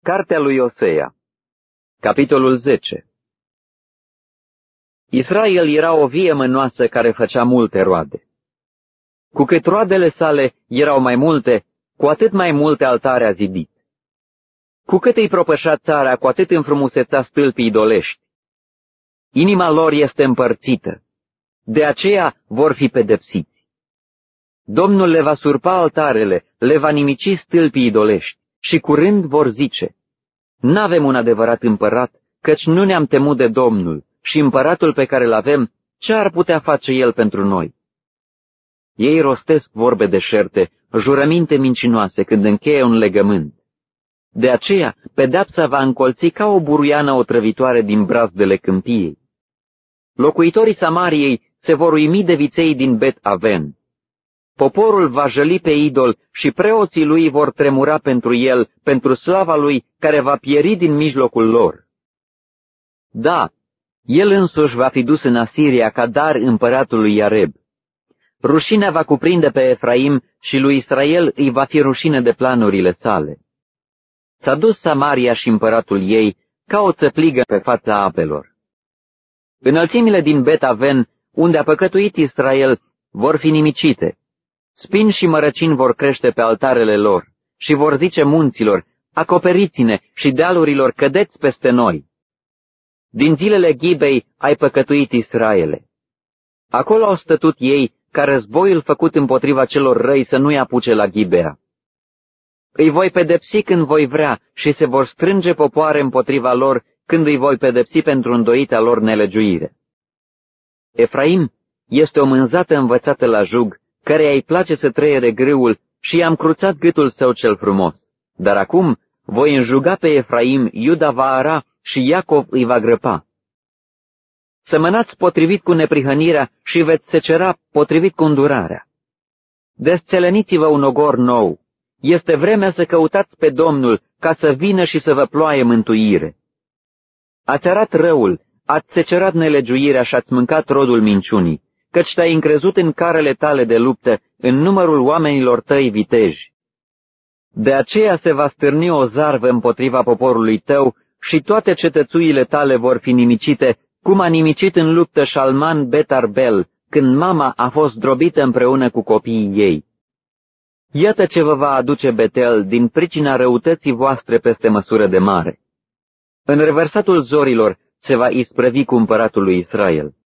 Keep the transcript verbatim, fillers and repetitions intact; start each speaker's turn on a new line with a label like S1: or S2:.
S1: Cartea lui Osea, capitolul zece. Israel era o vie mănoasă care făcea multe roade. Cu cât roadele sale erau mai multe, cu atât mai multe altare a zidit. Cu cât îi propășea țara, cu atât înfrumusețea stâlpii idolești. Inima lor este împărțită, de aceea vor fi pedepsiți. Domnul le va surpa altarele, le va nimici stâlpii idolești și curând vor zice: n-avem un adevărat împărat, căci nu ne-am temut de Domnul și împăratul pe care îl avem, ce ar putea face el pentru noi? Ei rostesc vorbe deșerte, jurăminte mincinoase când încheie un legământ. De aceea, pedeapsa va încolți ca o buruiană otrăvitoare din brazdele câmpiei. Locuitorii Samariei se vor uimi de viței din Bet Aven. Poporul va jăli pe idol și preoții lui vor tremura pentru el, pentru slava lui, care va pieri din mijlocul lor. Da, el însuși va fi dus în Asiria ca dar împăratului Iareb. Rușinea va cuprinde pe Efraim și lui Israel îi va fi rușine de planurile sale. S-a dus Samaria și împăratul ei ca o țăpligă pe fața apelor. Înălțimile din Bet Aven, unde a păcătuit Israel, vor fi nimicite. Spini și mărăcini vor crește pe altarele lor și vor zice munților: acoperiți-ne, și dealurilor: cădeți peste noi. Din zilele Ghibei ai păcătuit, Israele. Acolo au stătut ei ca războiul făcut împotriva celor răi să nu-i apuce la Ghibea. Îi voi pedepsi când voi vrea și se vor strânge popoare împotriva lor când îi voi pedepsi pentru îndoita lor nelegiuire. Efraim este o mânzată învățată la jug, căreia îi place să trăiere grâul și i-am cruțat gâtul său cel frumos. Dar acum voi înjuga pe Efraim, Iuda va ara și Iacov îi va grăpa. Sămănați potrivit cu neprihănirea și veți secera potrivit cu îndurarea. Desțeleniți-vă un ogor nou. Este vremea să căutați pe Domnul ca să vină și să vă ploaie mântuire. Ați arat răul, ați secerat nelegiuirea și ați mâncat rodul minciunii, căci te-ai încrezut în carele tale de luptă, în numărul oamenilor tăi viteji. De aceea se va stârni o zarvă împotriva poporului tău și toate cetățuile tale vor fi nimicite, cum a nimicit în luptă Șalman Bet Arbel, când mama a fost drobită împreună cu copiii ei. Iată ce vă va aduce Betel din pricina răutății voastre peste măsură de mare. În revărsatul zorilor se va isprăvi cu împăratul lui Israel.